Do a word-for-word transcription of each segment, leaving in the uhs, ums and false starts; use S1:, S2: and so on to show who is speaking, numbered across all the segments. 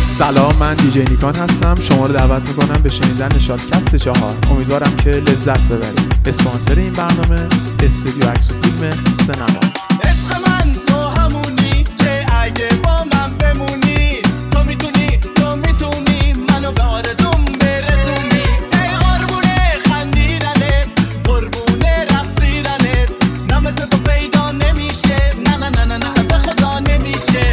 S1: سلام، من دیجی نیکان هستم. شما رو دعوت میکنم به شنیدن نشاطکست چهار. امیدوارم که لذت ببرید. اسپانسر این برنامه استودیو عکس و فیلم سینما.
S2: عشق من تو همونی که اگه با من بمونی، تو میتونی تو میتونی منو به آرزوم برسونی. ای قربونه خندیدنت، قربونه رقصیدنت، نه مثل تو پیدا نمیشه، نه نه نه نه نه به خدا نمیشه.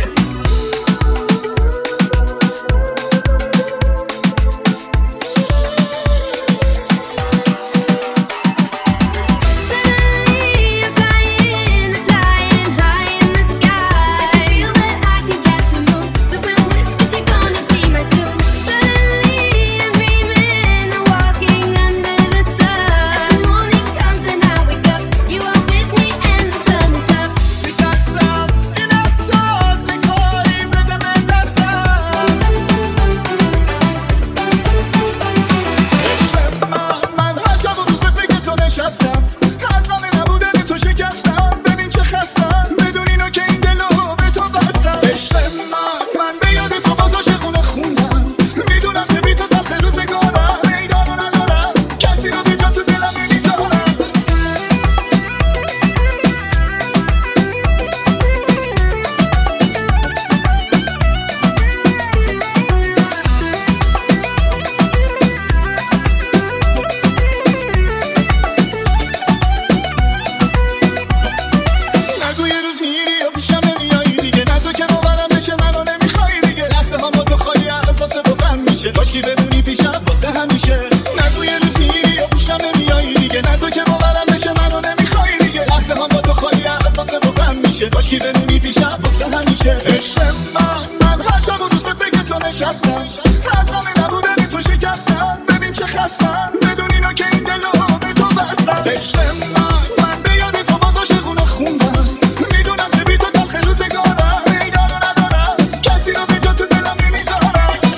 S2: کاشکی بدونی پیشم واسه همیشه، نگو یه روز میری یا پیشم نمیایی دیگه، نزا که باورم بشه منو نمیخوای دیگه، لحظه هم با تو خالی از واسه با غم میشه، کاشکی بدونی پیشم واسه همیشه. عشق من من هر شب و روز به فکر تو نشستم، از غم نبودن تو شکستم، ببین چه خستم، بدون اینا که این دلو به تو بستم. عشق من من به یاد تو باز عاشقونه خوندم، میدونم که بی تو تلخ روزگارم، میدان و ندارم کسی رو به جا تو دلم نمیذارم.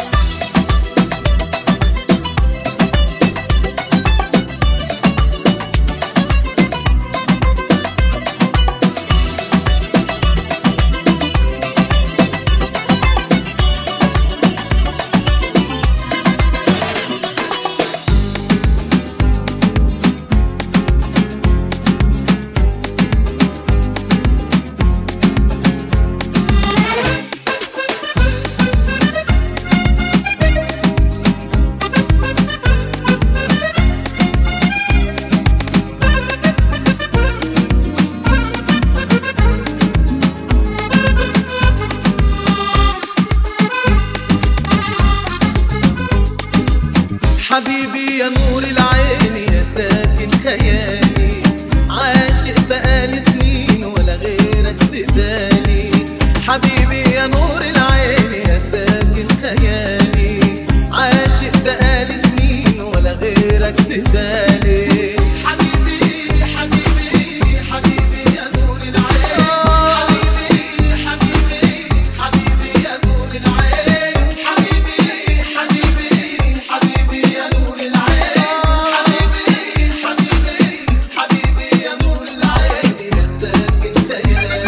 S3: حبيبي يا نور العين يا ساكن خيالي، عاشق بقالي سنين ولا غيرك ببالي. حبيبي يا نور العين يا ساكن خيالي، عاشق بقالي سنين ولا غيرك ببالي. حبيبي حبيبي حبيبي يا نور العين، حبيبي حبيبي حبيبي يا نور العين، حبيبي حبيبي حبيبي يا نور العين، حبيبي حبيبي حبيبي يا نور العين يا ساكن خيالي.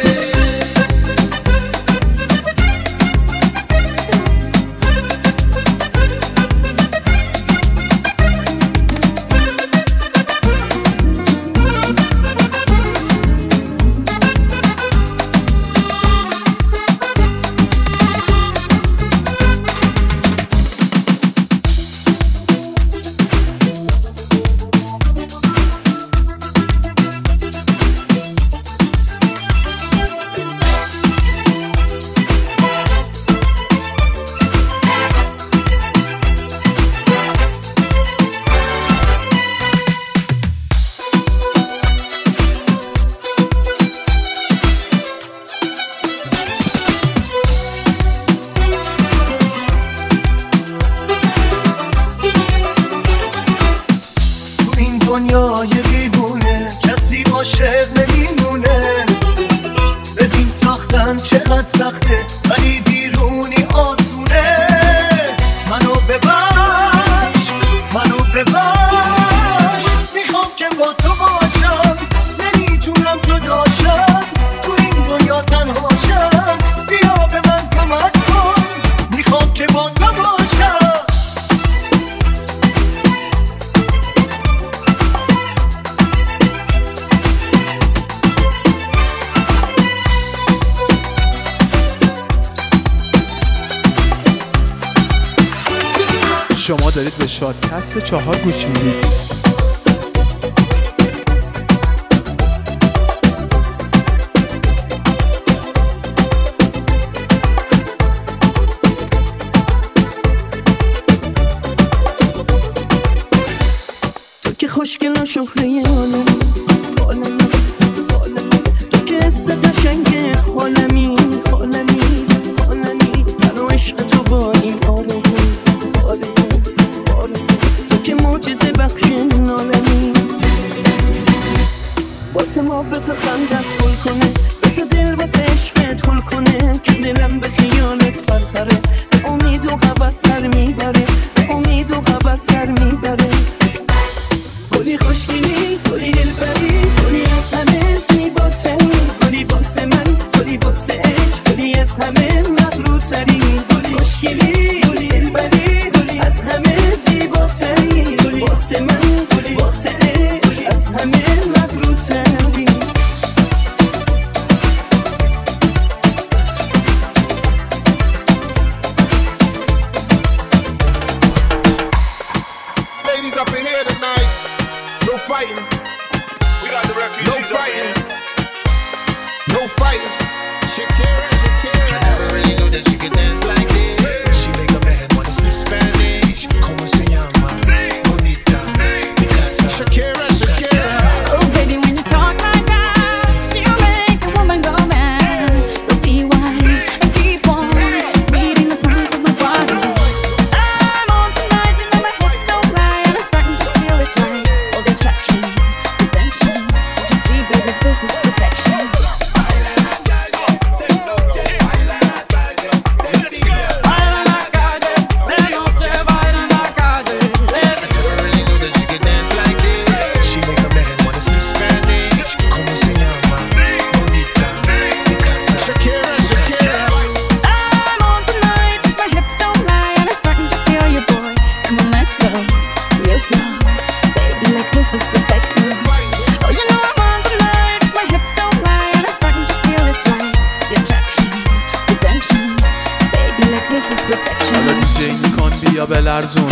S2: دنیای دیوونه کسی عاشق نمیمونه، ببین ساختن چقدر سخته ولی بیرونی آسونه. منو ببخش منو ببخش، میخوام که با تو باشم، نمیتونم جداشم، تو این دنیا تنهاشم، بیا به من کمک کن، میخوام
S1: شما دارید به شادکست چهار گوش میدید.
S4: تو که خوشگل و شهره عالمی عالمی عالمی، تو که حس قشنگ عالمی عالمی عالمی، من و عشق تو با این آرزو آرزو آرزو، تو که معجزه بخش عالمی. واسه ما بذار خندت گل کنه، بذار دل واسه عشقت گل کنه، که دلم به خیالت فرپره، به امید و خبر سر میبره، به امید و خبر سر میبره. گلی خوشگلی، گلی دلبری، گلی از همه زیباتری، گلی واسه من، گلی واسه عشق، گلی از همه مغروتری. گلی خوشگلی، گلی دلبری، گلی از همه زیباتری، گلی واسه من، گلی واسه عشق، گلی از همه مغروتری.
S5: Ladies up in here tonight. No fighting. We got the refugees. No fighting. No fighting. Shakira, Shakira. I never really knew that she could dance like this. She make a man wanna speak Spanish. Como se llama? Bonita. Shakira, Shakira.
S6: Oh baby, when you talk like that, you make a woman go mad. So be wise and keep on reading the signs of my body. I'm on tonight, you know my hips don't lie, and I'm starting to feel it's right. All the attraction, the tension, don't you see, baby, this is perfection. I'm on tonight, my hips don't lie, and I'm starting to feel you, boy. Come on, let's go, real slow, baby, like this is perfection. Oh, you know I'm on tonight, my hips don't lie, and I'm starting to feel it's right. The attraction, the tension, baby, like this is perfection.
S1: حالا دیجی میکن بیا بلرزون.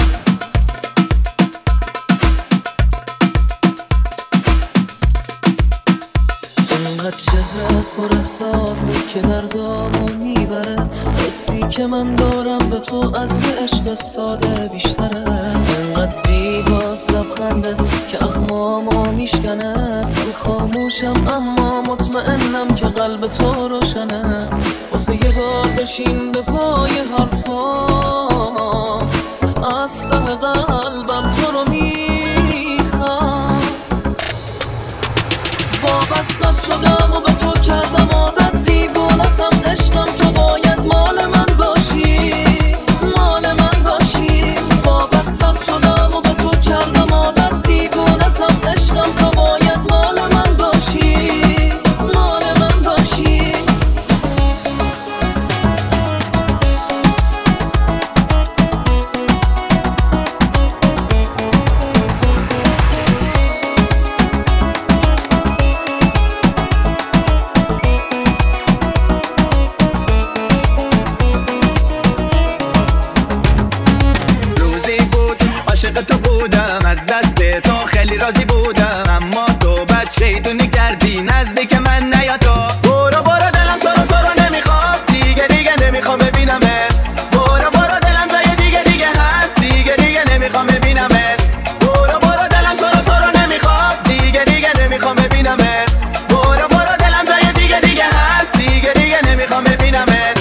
S4: اینقدر چهرت پر احساسی که دردامو میبره، حسی که من دارم به تو از یه عشق ساده بیشتره. اینقدر زیباست لبخندت که اخمامو میشکنه، من خاموشم اما مطمئنم که قلب تو روشنه. واسه یه بار بشین به پای حرفام، از ته قلبم تو رو میخوام. وابستت شدم و به تو کردم عادت، دیوونتم عشقم، تو باید مال من باشی، مال من باشی. وابستت شدم و به تو کردم عادت، دیوونتم عشقم، تو باید مال من باشی، مال من باشی.
S3: روزی بود عاشق تو بودم، از دست تو خیلی راضی بودم، اما تو بد شیطونی کردی، نزدیک من نیا تو. برو برو دلم تو رو تو رو نمیخوام، دیگه دیگه نمیخوام ببینمت. برو برو دلم جای دیگه دیگه هست، دیگه دیگه نمیخوام ببینمت. برو برو دلم تو رو تو رو نمیخوام، دیگه دیگه نمیخوام ببینمت. برو برو دلم جای دیگه دیگه هست، دیگه دیگه نمیخوام ببینمت.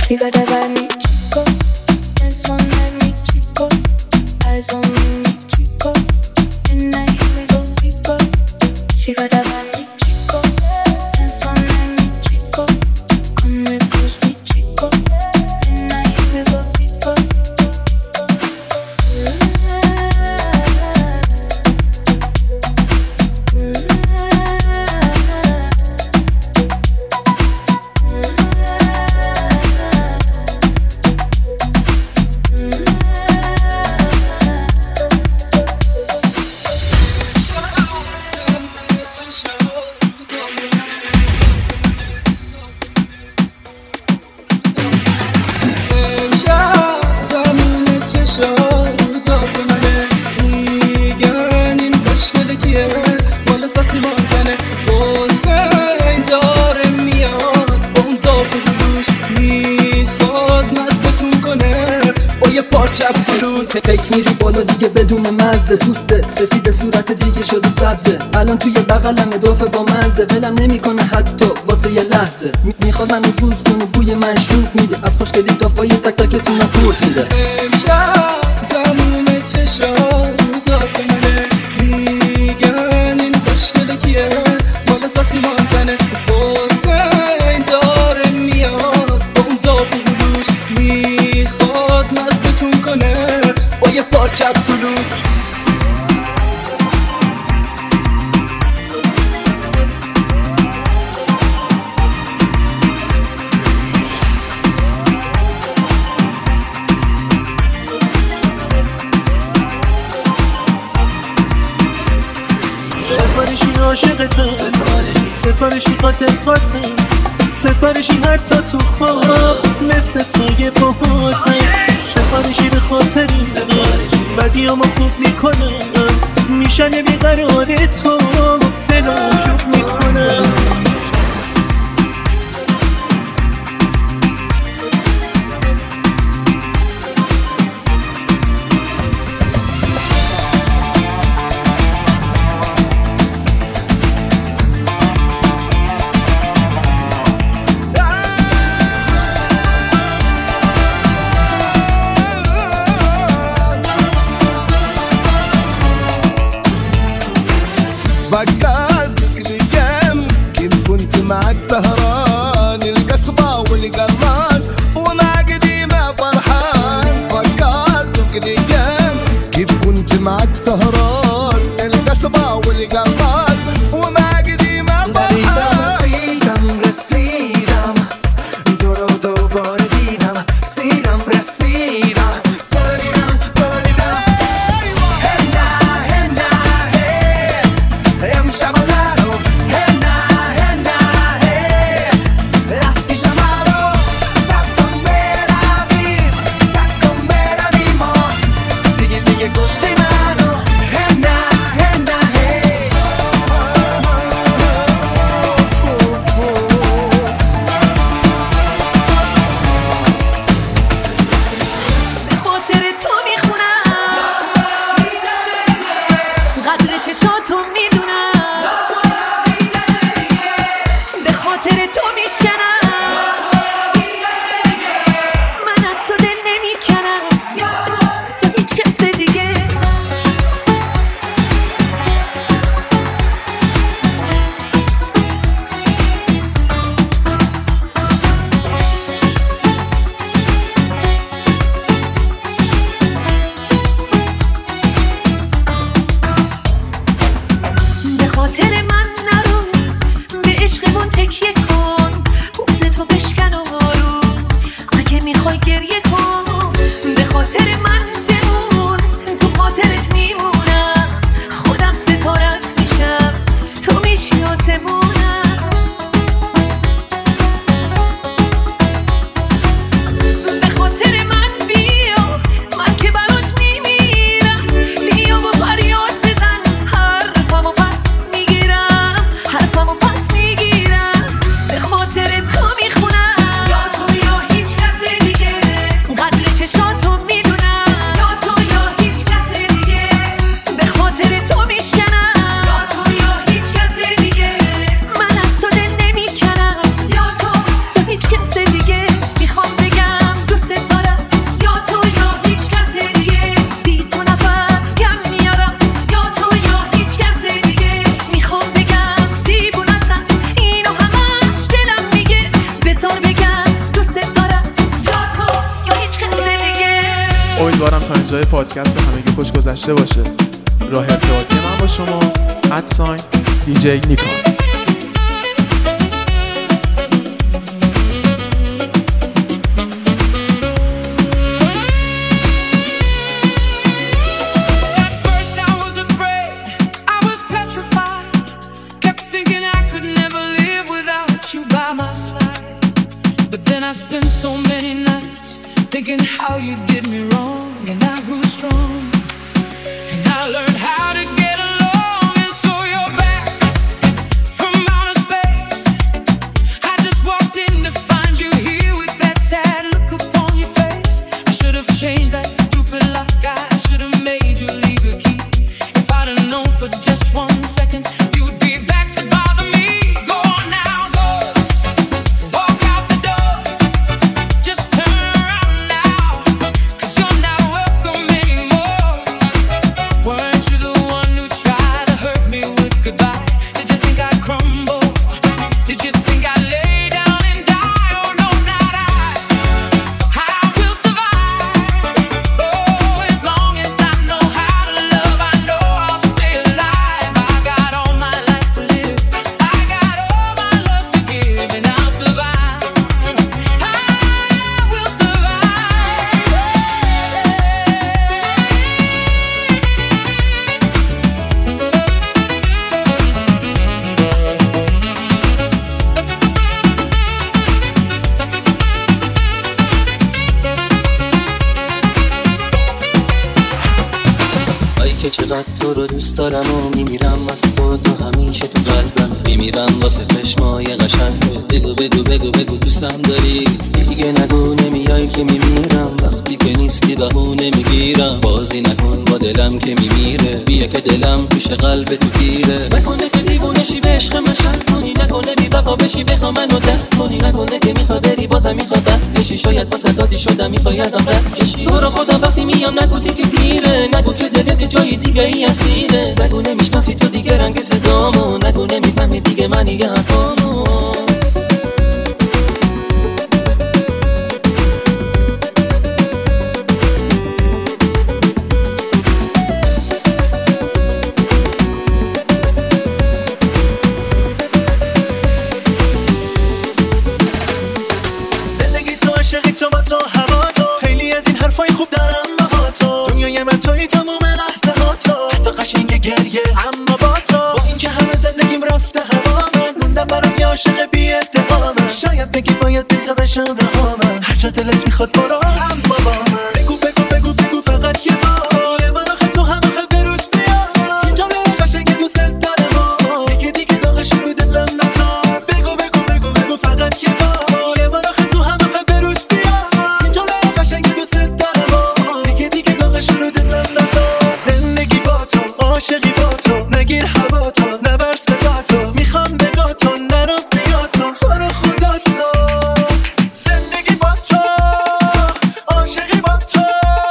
S6: She got a bad me chico, dance on let me chico, eyes on me me chico, and now here we go chico. She got a bad me chico, dance on let me chico, come and close me chico, and now here we go chico.
S7: فکر میری بالا دیگه بدون مزه، پوسته سفید صورت دیگه شده سبزه، الان توی بغلم دوفه با مزه، ولم نمیکنه حتی واسه یه لحظه، میخواد منو بوس کنه بوی من شوک میده، از خوشگلی دافای تک تکتون رو پورت میده. امشب تموم چشا دافه منه، میگن این خوشگله کیه بالا ساسی مانتنه، حسین داره میاد با اون دافه روش، میخواد مستتون کنه با یه پارچه ابسولو.
S8: سفارشی عاشقتم، سفارشی قاتل قاتل، سفارشی حتی تو خواب مثل سایه باهاتم، سفارشی به خاطری بدیامو خوب میکنم، میشن بیقرار تو دلم شوک میکنم.
S2: فكرتك الايام كيف كنت معك سهران، القصبة والقرمان ومع قديمة فرحان. فكرتك الايام كيف كنت معك سهران، القصبة والقرمان ومع قديمة فرحان.
S3: رسیدم رسیدم دورو دوباره دیدم، رسیدم رسیدم بریدم بریدم هنه هنه هی امشب و نرو هنه هنه هی رسکی شما رو سب کن برویم سب کن برویم دیگه دیگه گشتی منو هنه هنه هی.
S4: به خاطر تو میخونم، قدر چشاتو میدونم، به خاطر تو میشکنم، من از تو دل نمیکنم یا هیچ کس دیگه. به خاطر من نرو، به عشقمون تکیه کن،
S1: امیدوارم تا اینجای پادکست به همگی خوش گذشته باشه. راه ارتباطی من با شما ادساین دی جی نیکان.
S9: I spent so many nights thinking how you did me wrong, and I grew strong, and I learned how to get along. And so you're back from outer space. I just walked in to find you here with that sad look upon your face. I should have changed that stupid lock. I should have made you leave your key. If I'd have known for just one second you'd be back to bother me. Go on now, go. Walk out the door. Just turn around now, 'cause you're not welcome anymore. Weren't you the one who tried to hurt me with goodbye? Did you think I'd crumble? Did you think I'd lay down and die? Oh no, not I. I will survive. Oh, as long as I know how to love, I know I'll stay alive. I got all my life to live. I got all my love to give, and I'll survive. I will
S10: ای که چقدر تو رو دوست دارم و میمیرم واسه خود و همیشه تو قلبم میمیرم واسه چشمای قشنگت. بگو بگو بگو بگو دوستم داری، دیگه نگو نمیای که میمیرم. وقتی که نیستی بهونه میگیرم، بازی نکن با دلم که میمیره. بیا که دلم پیش قلب تو گیره. نکنه که دیوونشی به عشق من شک کنی، نکنه بی وفا بشی بخوا منو درک کنی، نکنه که میخوای بری بازم میخوای بد بشی. شاید واسه دادی شدم میخوای ازم رد کشی. تو رو خدا وقتی میام نگو که دیره، نگو که دلت جای دیگه ای اسیره، نگو نمیشناسی تو دیگه رنگ صدامو، نگو نمیفهمی دیگه من دیگه حرفامو.
S8: زندگی تو عشقی تو با تو هوا تو، خیلی از این حرفای خوب دارم با تو. دنیای من توی تمام لحظات تو، حتی قشنگ گریه اما با تو. با این که همه زندگیم رفته هوا من، موندم برات یه عاشق بی اتهامم. شاید بگی باید دیگه بشم رهامم، هر جا دلت میخواد برو اما با من. بگو بگو بگو بگو فقط یه بار، من آخه تو هم آخه بروز بیا. اینجا به قشنگ دوست دارم، دیگه دیگه داغش رو دلم نذار. بگو بگو بگو بگو فقط یه بار، من آخه تو هم آخه بروز بیا. اینجا به قشنگ دوست دارم، دیگه دیگه داغش رو دلم نذار. زندگی با تو، عاشقی با تو، نگیر هوا تو، نبر صدا تو، میخوام نگاه تو، نرو بیا تو، تو رو خدا تو. زندگی با تو، عاشقی با تو،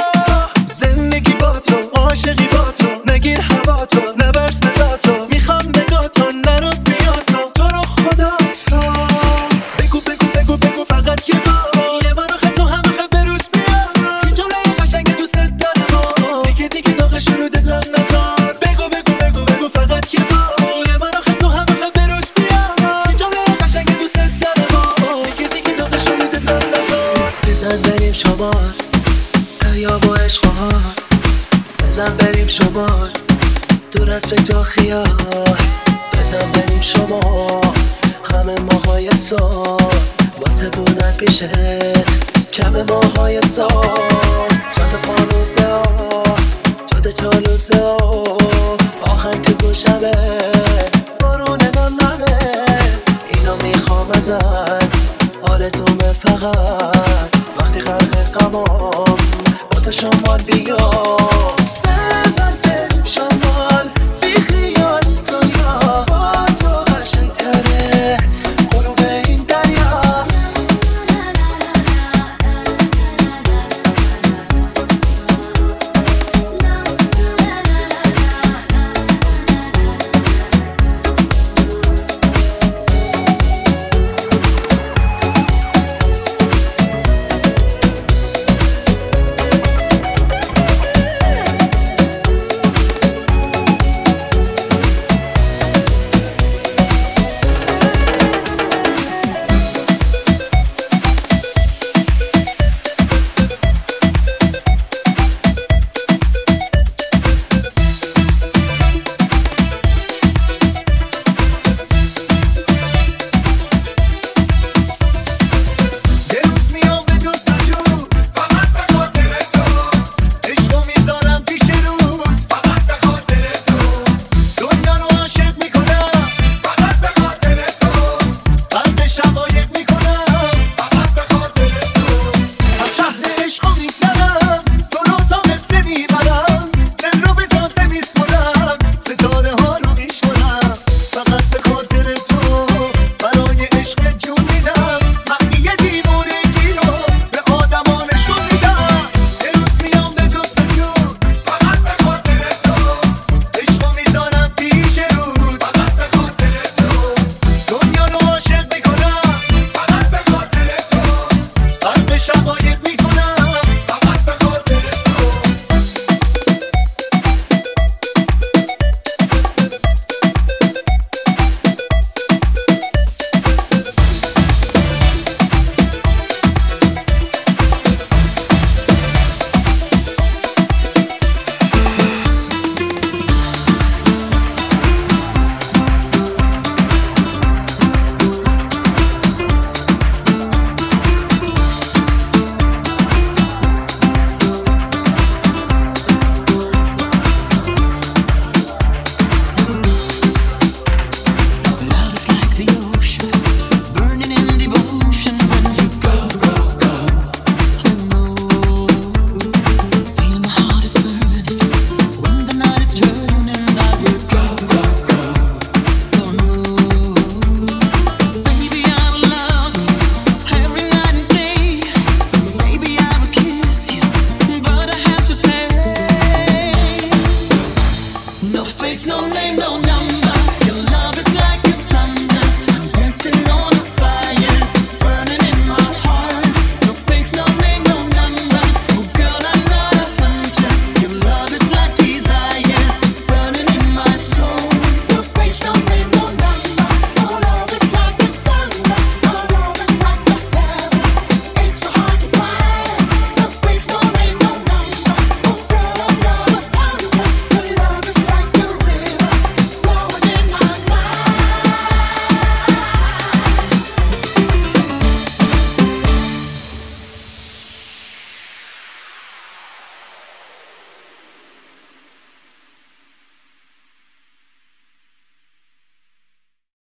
S8: زندگی با تو، عاشقی با تو، نگیر هوا تو، نبر صدا تو، میخوام نگاه تو، نرو بیا تو، تو رو خدا تو. بگو بگو بگو بگو فقط یه بار، یه بار آخه تو هم آخه بروز بیا. این جمله قشنگ دوست دارم، دیگه دیگه داغش رو دلم نذار. بگو بگو بگو بگو فقط یه بار، یه بار آخه تو هم آخه بروز بیا. این جمله قشنگ دوست دارم، دیگه دیگه داغش رو دلم نذار. بزن بریم شمال دریا با عشق و حال، بزن بریم شمال دور از فکر و خیال. بزن بریم شمال همه ماهای سال، واسه بودن پیشت کم ماهای سال. جاده فانوسه ها، جاده چالوسه ها، آهنگ تو گوشمه، بارون نالمه. اینو میخوام ازت، آرزومه فقط وقتی غرق غمام با تو شمال بیا. بزن بریم شمال